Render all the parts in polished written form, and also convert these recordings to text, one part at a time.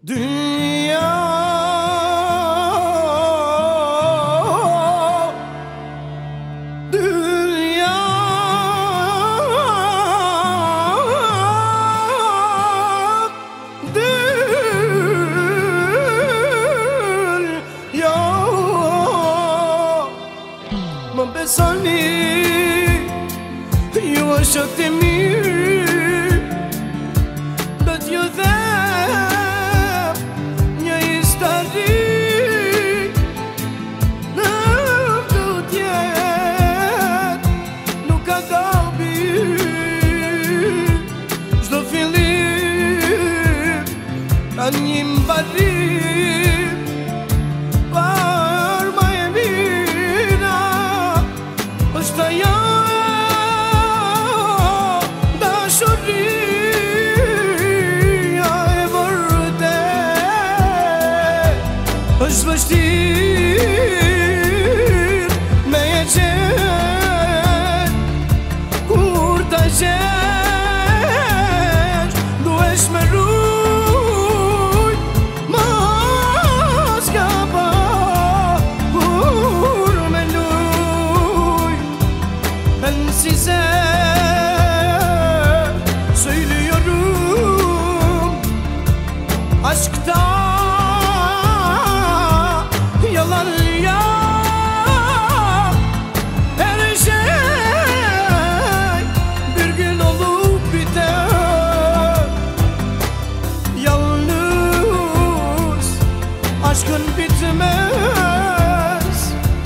Dünya Dünya Dünya Më besoni ju është e mirë do t'ju them një histori në tutjet nuk ka dobi çdo fillim ka një mbarim për më e mira është ajo është vështirë me e qenë kur ta gjesh duhesh me rujt mos ka pa kur me lujt e nësi se söylüyorum aşkta yalan ya her şey bir gün olup biter yalnız aşkın bitmez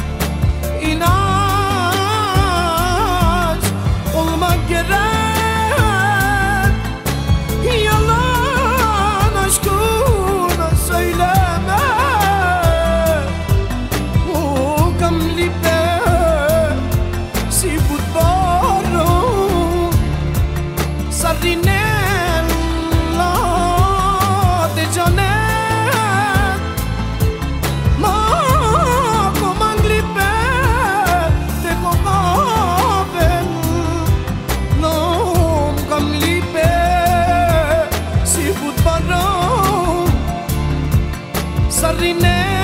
inanç olmak gerek yalan aşkına söyleme Sarrinella de Janet ma come anglipe te cocaven non camlipe si futbaro Sarrinella